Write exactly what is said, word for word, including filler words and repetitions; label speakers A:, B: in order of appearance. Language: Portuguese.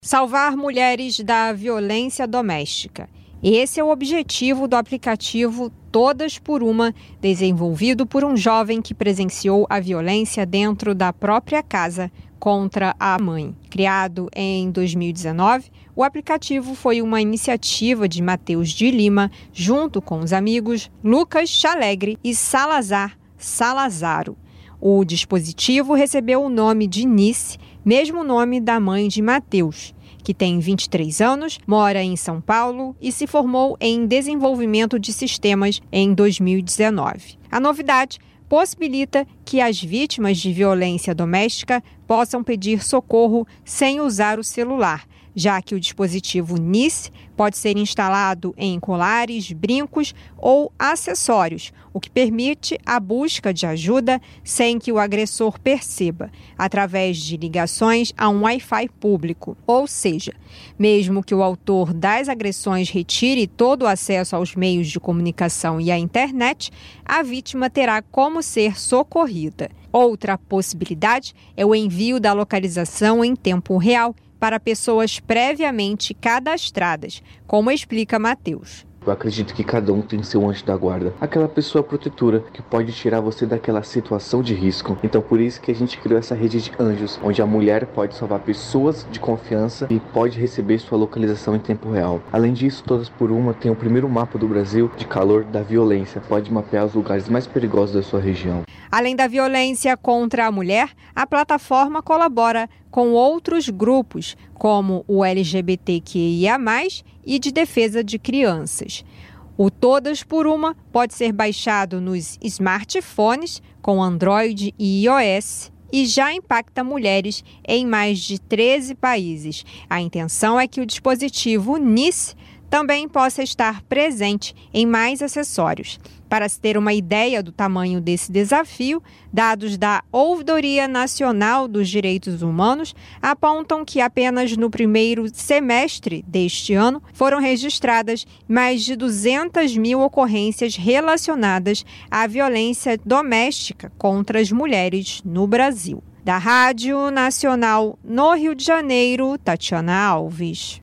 A: Salvar mulheres da violência doméstica. Esse é o objetivo do aplicativo Todas por Uma, desenvolvido por um jovem que presenciou a violência dentro da própria casa contra a mãe. Criado em dois mil e dezenove, o aplicativo foi uma iniciativa de Matheus de Lima, junto com os amigos Lucas Chalegre e Salazar Salazaro. O dispositivo recebeu o nome de Nice, mesmo nome da mãe de Matheus, que tem vinte e três anos, mora em São Paulo e se formou em desenvolvimento de sistemas em dois mil e dezenove. A novidade possibilita que as vítimas de violência doméstica possam pedir socorro sem usar o celular, já que o dispositivo Nice pode ser instalado em colares, brincos ou acessórios, o que permite a busca de ajuda sem que o agressor perceba, através de ligações a um Wi-Fi público. Ou seja, mesmo que o autor das agressões retire todo o acesso aos meios de comunicação e à internet, a vítima terá como ser socorrida. Outra possibilidade é o envio da localização em tempo real para pessoas previamente cadastradas, como explica Matheus.
B: Eu acredito que cada um tem seu anjo da guarda, aquela pessoa protetora que pode tirar você daquela situação de risco. Então por isso que a gente criou essa rede de anjos, onde a mulher pode salvar pessoas de confiança e pode receber sua localização em tempo real. Além disso, Todas por Uma tem o primeiro mapa do Brasil de calor da violência, pode mapear os lugares mais perigosos da sua região.
A: Além da violência contra a mulher, a plataforma colabora com outros grupos, como o L G B T Q I A mais, e de defesa de crianças. O Todas por Uma pode ser baixado nos smartphones com Android e iOS e já impacta mulheres em mais de treze países. A intenção é que o dispositivo Nice também possa estar presente em mais acessórios. Para se ter uma ideia do tamanho desse desafio, dados da Ouvidoria Nacional dos Direitos Humanos apontam que apenas no primeiro semestre deste ano foram registradas mais de duzentas mil ocorrências relacionadas à violência doméstica contra as mulheres no Brasil. Da Rádio Nacional no Rio de Janeiro, Tatiana Alves.